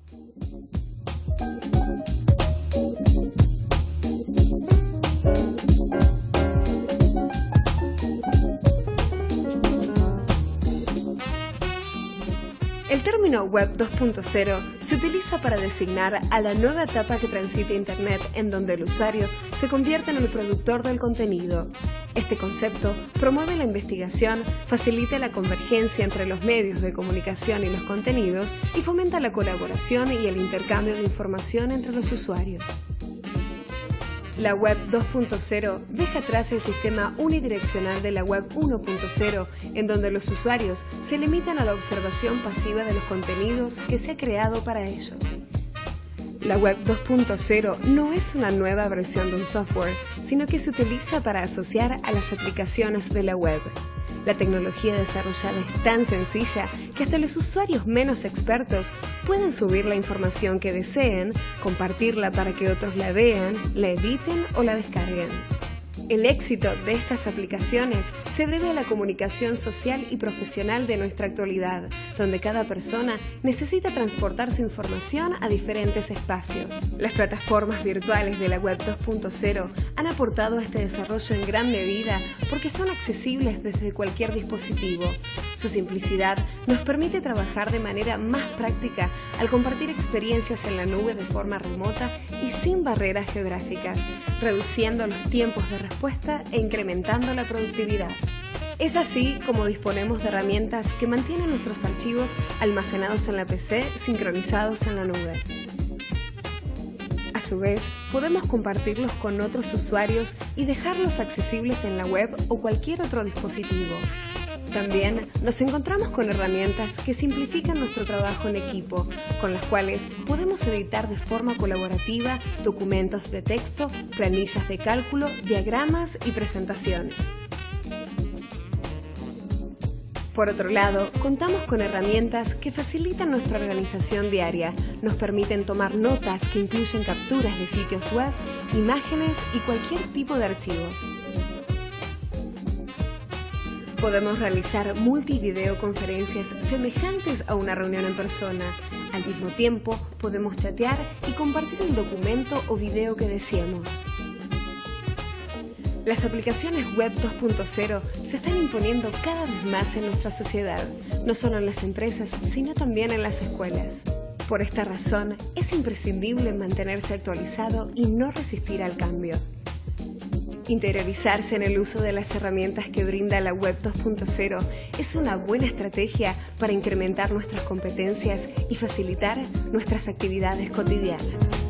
El término Web 2.0 se utiliza para designar a la nueva etapa que transita Internet, en donde el usuario se convierte en el productor del contenido. Este concepto promueve la investigación, facilita la convergencia entre los medios de comunicación y los contenidos y fomenta la colaboración y el intercambio de información entre los usuarios. La Web 2.0 deja atrás el sistema unidireccional de la Web 1.0, en donde los usuarios se limitan a la observación pasiva de los contenidos que se ha creado para ellos. La Web 2.0 no es una nueva versión de un software, sino que se utiliza para asociar a las aplicaciones de la web. La tecnología desarrollada es tan sencilla que hasta los usuarios menos expertos pueden subir la información que deseen, compartirla para que otros la vean, la editen o la descarguen. El éxito de estas aplicaciones se debe a la comunicación social y profesional de nuestra actualidad, donde cada persona necesita transportar su información a diferentes espacios. Las plataformas virtuales de la Web 2.0 han aportado a este desarrollo en gran medida porque son accesibles desde cualquier dispositivo. Su simplicidad nos permite trabajar de manera más práctica al compartir experiencias en la nube de forma remota y sin barreras geográficas, reduciendo los tiempos de respuesta e incrementando la productividad. Es así como disponemos de herramientas que mantienen nuestros archivos almacenados en la PC, sincronizados en la nube. A su vez, podemos compartirlos con otros usuarios y dejarlos accesibles en la web o cualquier otro dispositivo. También nos encontramos con herramientas que simplifican nuestro trabajo en equipo, con las cuales podemos editar de forma colaborativa documentos de texto, planillas de cálculo, diagramas y presentaciones. Por otro lado, contamos con herramientas que facilitan nuestra organización diaria, nos permiten tomar notas que incluyen capturas de sitios web, imágenes y cualquier tipo de archivos. Podemos realizar multivideoconferencias semejantes a una reunión en persona. Al mismo tiempo, podemos chatear y compartir el documento o video que deseemos. Las aplicaciones Web 2.0 se están imponiendo cada vez más en nuestra sociedad, no solo en las empresas, sino también en las escuelas. Por esta razón, es imprescindible mantenerse actualizado y no resistir al cambio. Interiorizarse en el uso de las herramientas que brinda la Web 2.0 es una buena estrategia para incrementar nuestras competencias y facilitar nuestras actividades cotidianas.